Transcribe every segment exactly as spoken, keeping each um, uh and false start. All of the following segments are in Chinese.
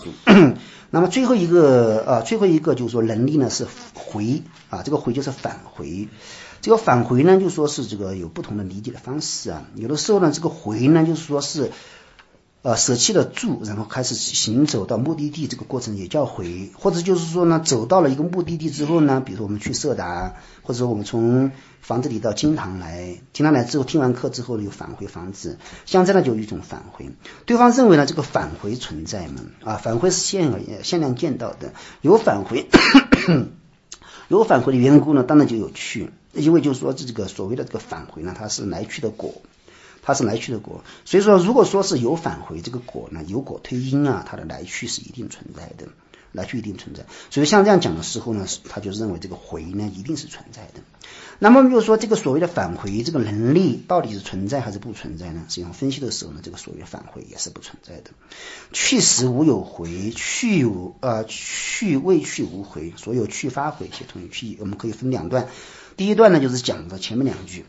那么最后一个呃，最后一个就是说能力呢是回啊，这个回就是返回。这个返回呢，就说是这个有不同的理解的方式啊。有的时候呢，这个回呢，就是说是呃舍弃了住，然后开始行走到目的地，这个过程也叫回。或者就是说呢，走到了一个目的地之后呢，比如说我们去色达，或者说我们从房子里到金堂来，金堂来之后听完课之后呢，又返回房子，像这样就有一种返回。对方认为呢，这个返回存在嘛，啊，返回是限限量见到的，有返回有返回的缘故呢，当然就有去，因为就是说这个所谓的这个返回呢，它是来去的果，它是来去的果，所以说如果说是有返回这个果呢，有果推因啊，它的来去是一定存在的，来去一定存在。所以像这样讲的时候呢，他就认为这个回呢一定是存在的。那么就是说这个所谓的返回这个能力到底是存在还是不存在呢？实际上分析的时候呢，这个所谓的返回也是不存在的。去时无有回，去有呃去未去无回，所有去发回协同于去。我们可以分两段，第一段呢就是讲的前面两句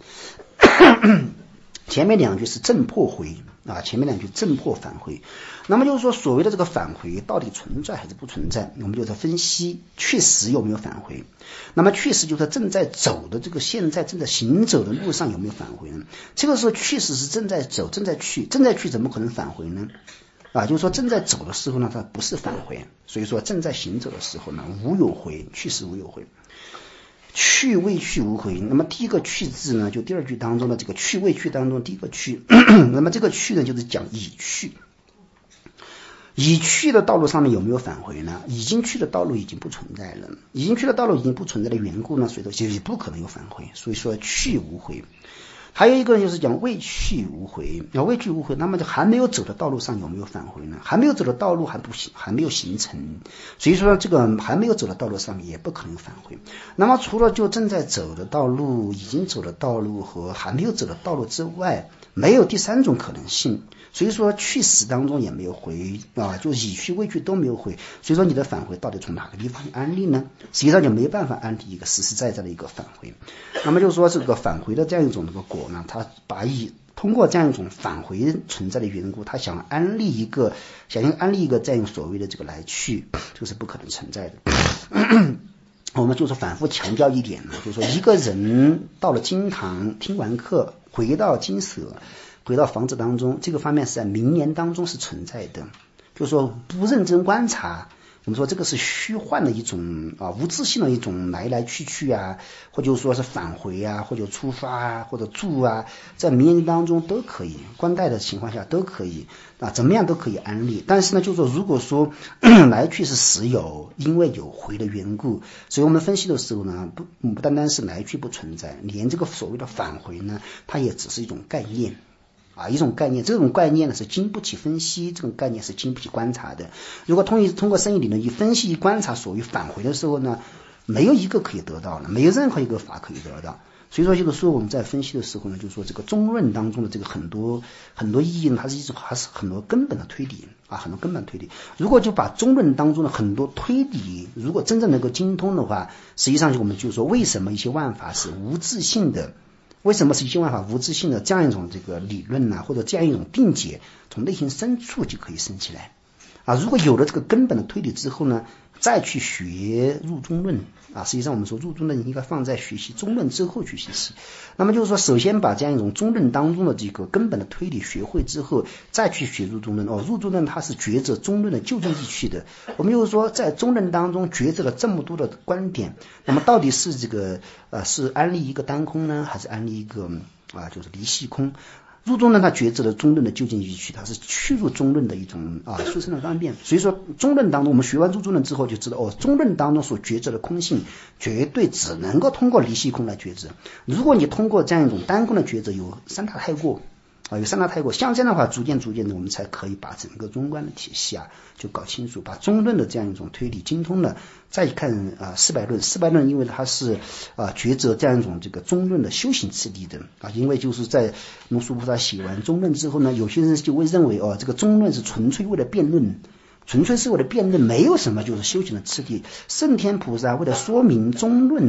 前面两句是正破回啊，前面两句正破返回。那么就是说所谓的这个返回到底存在还是不存在，我们就在分析确实有没有返回。那么确实就是正在走的这个现在正在行走的路上有没有返回呢？这个时候确实是正在走，正在去，正在去怎么可能返回呢？啊，就是说正在走的时候呢，它不是返回，所以说正在行走的时候呢，无有回，去时无有回。去未去无回，那么第一个去字呢，就第二句当中的这个去未去当中第一个去那么这个去呢就是讲已去，已去的道路上面有没有返回呢？已经去的道路已经不存在了，已经去的道路已经不存在的缘故呢，所以说也不可能有返回，所以说去无回。还有一个就是讲未去无回，要未去无回，那么就还没有走的道路上有没有返回呢？还没有走的道路还不行，还没有形成，所以说这个还没有走的道路上也不可能返回。那么除了就正在走的道路、已经走的道路和还没有走的道路之外，没有第三种可能性。所以说去时当中也没有回啊，就已去未去都没有回，所以说你的返回到底从哪个地方安利呢？实际上就没办法安利一个实实在在的一个返回。那么就是说这个返回的这样一种这个果呢，它把以通过这样一种返回存在的缘故，他想安利一个想要安利一个这样所谓的这个来去，这个是不可能存在的。我们就是反复强调一点呢，就是说一个人到了金堂听完课回到金舍，回到房子当中，这个方面是在明年当中是存在的，就是说不认真观察，我们说这个是虚幻的一种啊，无自性的一种来来去去啊，或者说是返回啊，或者出发啊，或者住啊，在明年当中都可以，观待的情况下都可以啊，怎么样都可以安利。但是呢，就是说如果说来去是实有，因为有回的缘故，所以我们分析的时候呢，不不单单是来去不存在，连这个所谓的返回呢，它也只是一种概念。啊，一种概念，这种概念呢是经不起分析，这种概念是经不起观察的。如果通通过生意理论一分析一观察所谓返回的时候呢，没有一个可以得到的，没有任何一个法可以得到。所以说就是说我们在分析的时候呢，就是说这个中论当中的这个很多很多意义呢，它是一种还是很多根本的推理啊，很多根本推理。如果就把中论当中的很多推理，如果真正能够精通的话，实际上我们就说为什么一些万法是无自性的。为什么是一些万法无自性的这样一种这个理论呢、啊，或者这样一种定解，从内心深处就可以生起来啊。如果有了这个根本的推理之后呢，再去学入中论啊，实际上我们说入中论应该放在学习中论之后去学习。那么就是说，首先把这样一种中论当中的这个根本的推理学会之后，再去学入中论。哦，入中论它是抉择中论的究竟意趣的。我们就是说，在中论当中抉择了这么多的观点，那么到底是这个呃是安利一个单空呢，还是安利一个啊就是离系空？入中论它抉择了中论的究竟意趣，它是去入中论的一种啊殊胜的方便。所以说中论当中，我们学完入中论之后就知道，哦，中论当中所抉择的空性绝对只能够通过离系空来抉择。如果你通过这样一种单空的抉择，有三大太过啊，有三大太过，像这样的话，逐渐逐渐的，我们才可以把整个中观的体系啊就搞清楚，把中论的这样一种推理精通了。再看啊，四百论，四百论因为它是啊抉择这样一种这个中论的修行次第的啊，因为就是在龙树菩萨写完中论之后呢，有些人就会认为哦，这个中论是纯粹为了辩论。纯粹是为了辩论，没有什么就是修行的次第。圣天菩萨为了说明中论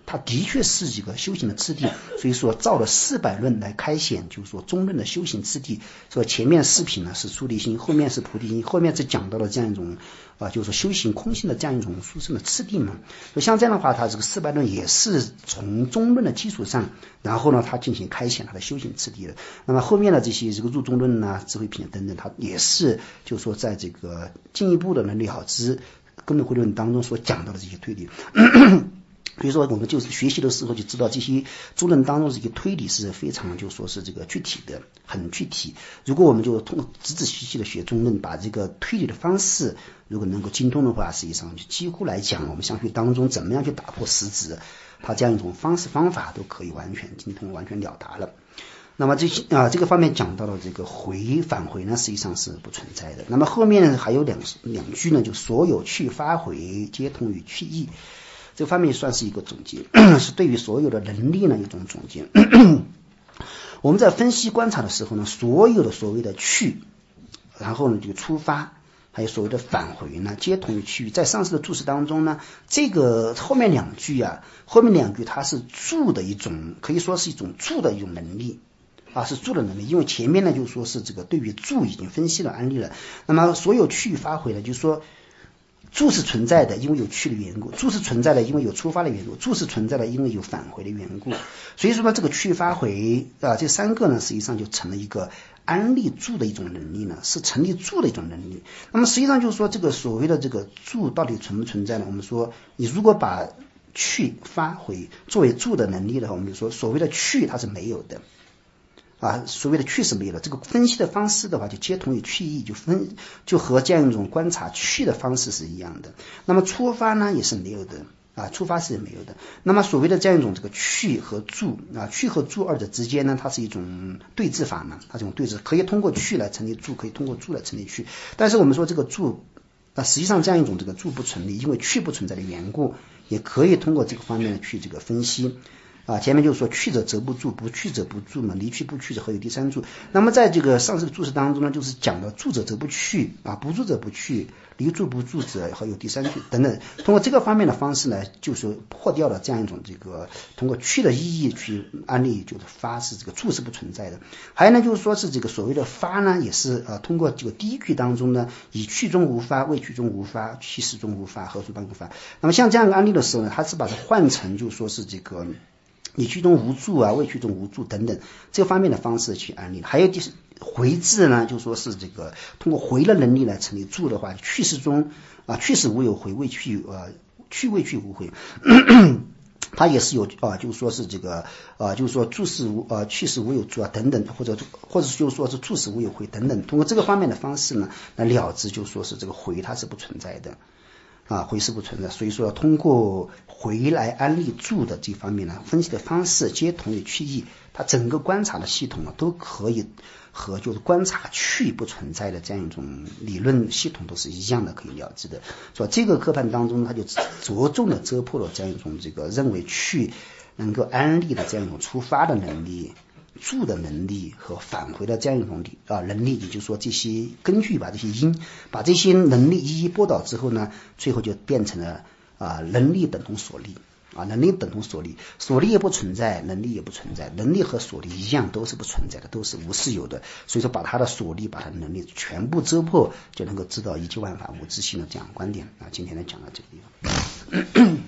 它的确是一个修行的次第，所以说照了四百论来开显，就是说中论的修行次第。说前面四品呢是出离心，后面是菩提心，后面是讲到了这样一种啊，就是说修行空性的这样一种殊胜的次第嘛。所以像这样的话，它这个四百论也是从中论的基础上，然后呢，它进行开显它的修行次第的。那么后面的这些这个入中论呐、智慧品等等，它也是就是说在这个进一步的能了知根本慧论当中所讲到的这些推理。所以说我们就是学习的时候就知道这些中论当中这个推理是非常就说是这个具体的，很具体。如果我们就通仔仔细细的学中论，把这个推理的方式如果能够精通的话，实际上就几乎来讲我们相学当中怎么样去打破实质，它这样一种方式方法都可以完全精通完全了达了。那么这些啊这个方面讲到了这个回返回呢实际上是不存在的。那么后面还有两两句呢，就所有去发回皆同于去意，这方面算是一个总结，是对于所有的能力呢一种总结。我们在分析观察的时候呢，所有的所谓的去，然后呢这个出发，还有所谓的返回呢，皆同于去意。在上次的注释当中呢，这个后面两句啊，后面两句它是助的一种，可以说是一种助的一种能力。啊，是助的能力，因为前面呢就说是这个对于助已经分析了案例了。那么所有去发回呢，就是说助是存在的，因为有去的缘故；助是存在的，因为有出发的缘故；助是存在的，因为有返回的缘故。所以说呢，这个去发回啊，这三个呢，实际上就成了一个安立助的一种能力呢，是成立助的一种能力。那么实际上就是说，这个所谓的这个助到底存不存在呢？我们说，你如果把去发回作为助的能力的话，我们就说所谓的去它是没有的。啊，所谓的去是没有了，这个分析的方式的话，就皆同于去意，就分就和这样一种观察去的方式是一样的。那么出发呢也是没有的啊，出发是没有的。那么所谓的这样一种这个去和助啊，去和助二者之间呢，它是一种对治法嘛，它这种对治可以通过去来成立助，可以通过助来成立去。但是我们说这个助啊，实际上这样一种这个助不成立，因为去不存在的缘故，也可以通过这个方面去这个分析。啊，前面就是说去者则不助，不去者不助嘛，离去不去者何有第三助。那么在这个上次的注释当中呢，就是讲到助者则不去啊，不助者不去，离助不助者何有第三助等等。通过这个方面的方式呢，就是破掉了这样一种这个通过去的意义去安利，就是发是这个助是不存在的。还有呢，就是说是这个所谓的发呢，也是呃通过这个第一句当中呢，以去中无发，未去中无发，去事中无发，何处当无发。那么像这样的案例的时候呢，它是把它换成就说是这个。以去中无助啊，未去中无助等等这方面的方式去安利。还有就是回字呢，就说是这个通过回的能力来成立助的话，去事中啊，去事无有回，未去呃去未去无回。它也是有啊，就是说是这个啊，就是说助事无呃去事无有助啊等等，或者或者就是说是助事无有回等等。通过这个方面的方式呢，来了知就说是这个回它是不存在的。啊，回是不存在，所以说要通过回来安立助的这方面呢，分析的方式皆同于去意，它整个观察的系统呢，都可以和就是观察去不存在的这样一种理论系统都是一样的，可以了解的。所以这个课判当中，它就着重的遮破了这样一种这个认为去能够安立的这样一种出发的能力。助的能力和返回的这样一种啊能力，也就是说这些根据把这些因把这些能力一一拨导之后呢，最后就变成了啊能力等同所力啊能力等同所力，所力也不存在，能力也不存在，能力和所力一样都是不存在的，都是无是有的。所以说把他的所力把他的能力全部遮破，就能够知道一切万法无自性的这样观点啊。今天呢讲到这个地方。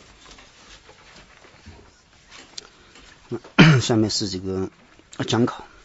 下面是这个讲考。